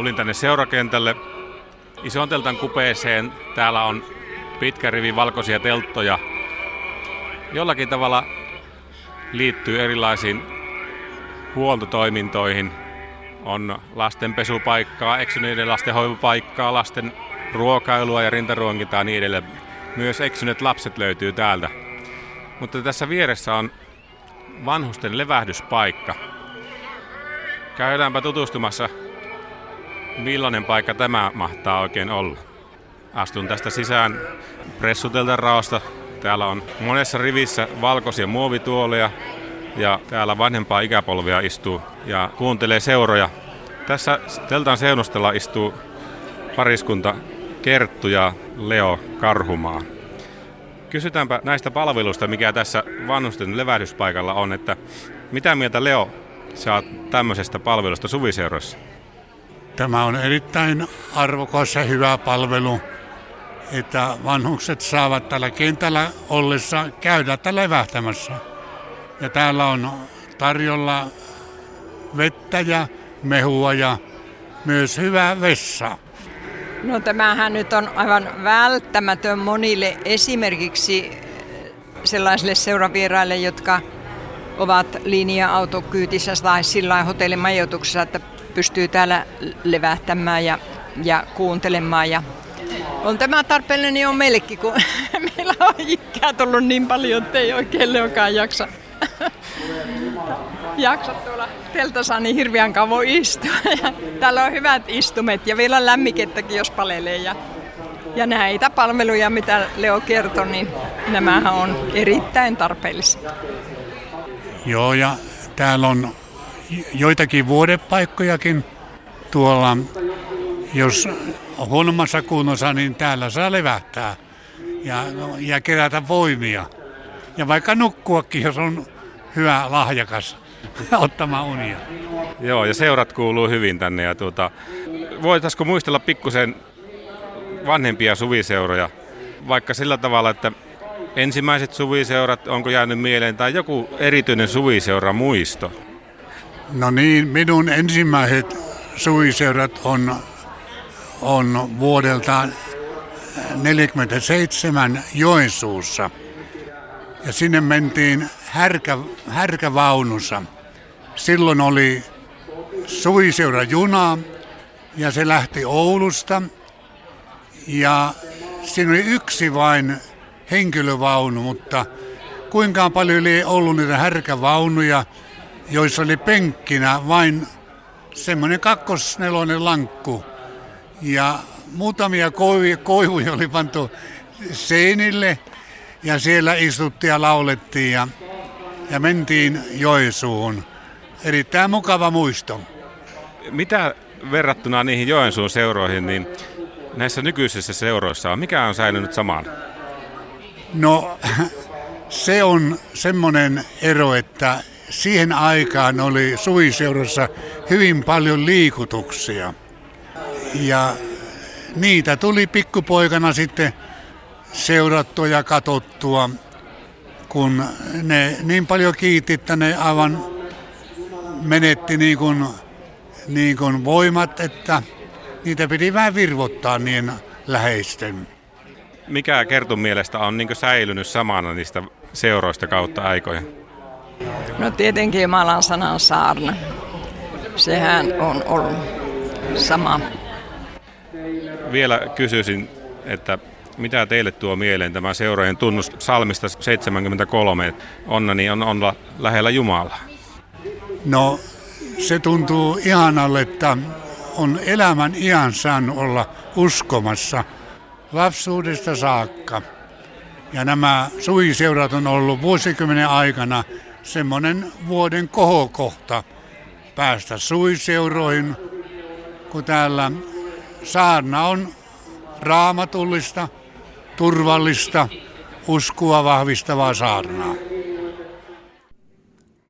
Tulin tänne seurakentälle Ison teltan kupeeseen. Täällä on pitkä rivi valkoisia telttoja. Jollakin tavalla liittyy erilaisiin huoltotoimintoihin. On lastenpesupaikkaa, eksyneiden lasten hoivapaikkaa, lasten ruokailua ja rintaruonkintaa ja niin edelleen. Myös eksyneet lapset löytyy täältä. Mutta tässä vieressä on vanhusten levähdyspaikka. Käydäänpä tutustumassa, millainen paikka tämä mahtaa oikein olla. Astun tästä sisään pressuteltan raosta. Täällä on monessa rivissä valkoisia muovituoleja ja täällä vanhempaa ikäpolvia istuu ja kuuntelee seuroja. Tässä teltan seunustella istuu pariskunta Kerttu ja Leo Karhumaa. Kysytäänpä näistä palveluista, mikä tässä vanhusten levähdyspaikalla on, että mitä mieltä Leo saat tämmöisestä palvelusta suviseuroissa? Tämä on erittäin arvokas ja hyvä palvelu, että vanhukset saavat tällä kentällä ollessa käydä täällä levähtämässä. Ja täällä on tarjolla vettä ja mehua ja myös hyvä vessa. No tämähän nyt on aivan välttämätön monille, esimerkiksi sellaisille seuravieraille, jotka ovat linja-autokyytissä tai sillä hotellimajoituksessa, että pystyy täällä levähtämään ja kuuntelemaan. Ja on tämä tarpeellinen jo meillekin, kun meillä on ikää tullut niin paljon, että ei oikein Leokaan jaksa tuolla teltassa niin hirveän kauan istua. Ja täällä on hyvät istumet ja vielä lämmikettäkin, jos palelee. Ja näitä palveluja, mitä Leo kertoi, niin nämähän on erittäin tarpeellisia. Joo, ja täällä on joitakin vuodepaikkojakin tuolla. Jos on huonommassa kunnossa, niin täällä saa levähtää ja kerätä voimia. Ja vaikka nukkuakin, jos on hyvä lahjakas ottamaan unia. Joo, ja seurat kuuluu hyvin tänne. Ja voitaisiko muistella pikkusen vanhempia suviseuroja, vaikka sillä tavalla, että ensimmäiset suviseurat, onko jäänyt mieleen, tai joku erityinen suviseura muisto? No niin, minun ensimmäiset suviseurat on vuodelta 1947 Joensuussa. Ja sinne mentiin härkävaunussa. Silloin oli suviseurajuna ja se lähti Oulusta. Ja siinä oli yksi vain henkilövaunu, mutta kuinka paljon oli ollut niitä härkävaunuja, joissa oli penkkinä vain semmoinen 2/4 lankku. Ja muutamia koivuja oli pantu seinille ja siellä istuttiin ja laulettiin ja mentiin Joensuuhun. Erittäin mukava muisto. Mitä verrattuna niihin Joensuun seuroihin, niin näissä nykyisissä seuroissa on, mikä on säilynyt samaan? No se on semmoinen ero, että siihen aikaan oli suviseurossa hyvin paljon liikutuksia. Ja niitä tuli pikkupoikana sitten seurattua ja katsottua, kun ne niin paljon kiitti, että ne aivan menetti niin kuin voimat, että niitä piti vähän virvottaa niin läheisten. Mikä Kertun mielestä on niin kuin säilynyt samana niistä seuroista kautta aikoja? No tietenkin Jumalan sanan saarna. Sehän on ollut sama. Vielä kysyisin, että mitä teille tuo mieleen tämä seurojen tunnus psalmista 73, onnani on olla lähellä Jumalaa? No se tuntuu ihanalle, että on elämän iän saanut olla uskomassa lapsuudesta saakka. Ja nämä suviseurat on ollut vuosikymmenen aikana semmoinen vuoden kohokohta päästä suviseuroihin, kun täällä saarna on raamatullista, turvallista, uskoa vahvistavaa saarnaa.